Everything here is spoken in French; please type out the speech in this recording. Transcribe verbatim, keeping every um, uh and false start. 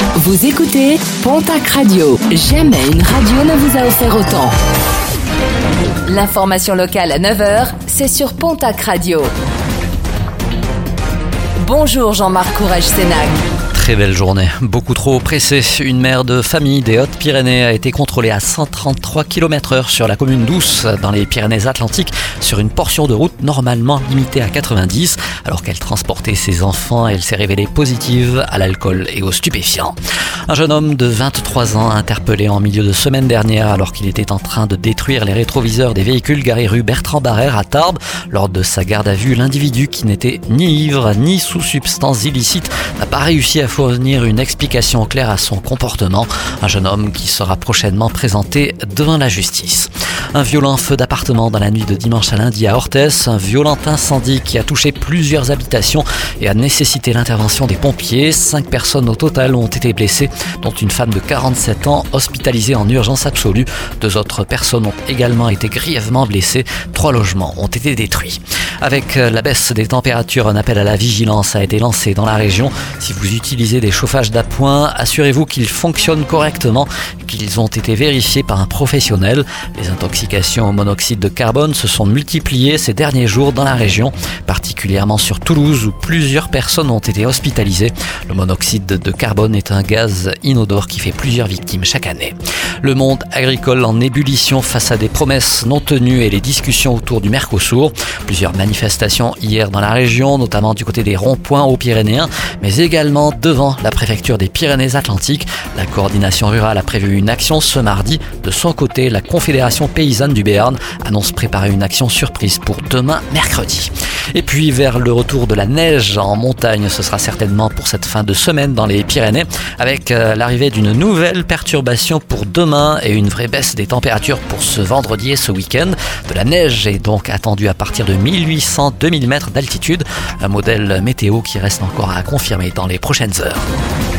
Vous écoutez Pontac Radio. Jamais une radio ne vous a offert autant. L'information locale à neuf heures, c'est sur Pontac Radio. Bonjour Jean-Marc Courage-Sénac. Très belle journée, beaucoup trop pressée. Une mère de famille des Hautes-Pyrénées a été contrôlée à cent trente-trois kilomètres heure sur la commune d'Ous, dans les Pyrénées-Atlantiques, sur une portion de route normalement limitée à quatre-vingt-dix. Alors qu'elle transportait ses enfants, elle s'est révélée positive à l'alcool et aux stupéfiants. Un jeune homme de vingt-trois ans interpellé en milieu de semaine dernière alors qu'il était en train de détruire les rétroviseurs des véhicules garés rue Bertrand Barrère à Tarbes. Lors de sa garde à vue, l'individu qui n'était ni ivre ni sous substance illicite n'a pas réussi à fournir une explication claire à son comportement. Un jeune homme qui sera prochainement présenté devant la justice. Un violent feu d'appartement dans la nuit de dimanche à lundi à Orthez. Un violent incendie qui a touché plusieurs habitations et a nécessité l'intervention des pompiers. Cinq personnes au total ont été blessées, dont une femme de quarante-sept ans hospitalisée en urgence absolue. Deux autres personnes ont également été grièvement blessées. Trois logements ont été détruits. Avec la baisse des températures, un appel à la vigilance a été lancé dans la région. Si vous utilisez des chauffages d'appoint, assurez-vous qu'ils fonctionnent correctement et qu'ils ont été vérifiés par un professionnel. Les intoxications au monoxyde de carbone se sont multipliées ces derniers jours dans la région, particulièrement sur Toulouse où plusieurs personnes ont été hospitalisées. Le monoxyde de carbone est un gaz inodore qui fait plusieurs victimes chaque année. Le monde agricole en ébullition face à des promesses non tenues et les discussions autour du Mercosur. Plusieurs manifestations hier dans la région, notamment du côté des ronds-points aux Pyrénéens, mais également devant la préfecture des Pyrénées-Atlantiques. La coordination rurale a prévu une action ce mardi. De son côté, la Confédération paysanne du Béarn annonce préparer une action surprise pour demain mercredi. Et puis vers le retour de la neige en montagne, ce sera certainement pour cette fin de semaine dans les Pyrénées, avec euh, l'arrivée d'une nouvelle perturbation pour demain et une vraie baisse des températures pour ce vendredi et ce week-end. De la neige est donc attendue à partir de mille huit cents à deux mille mètres d'altitude, un modèle météo qui reste encore à confirmer dans les prochaines heures.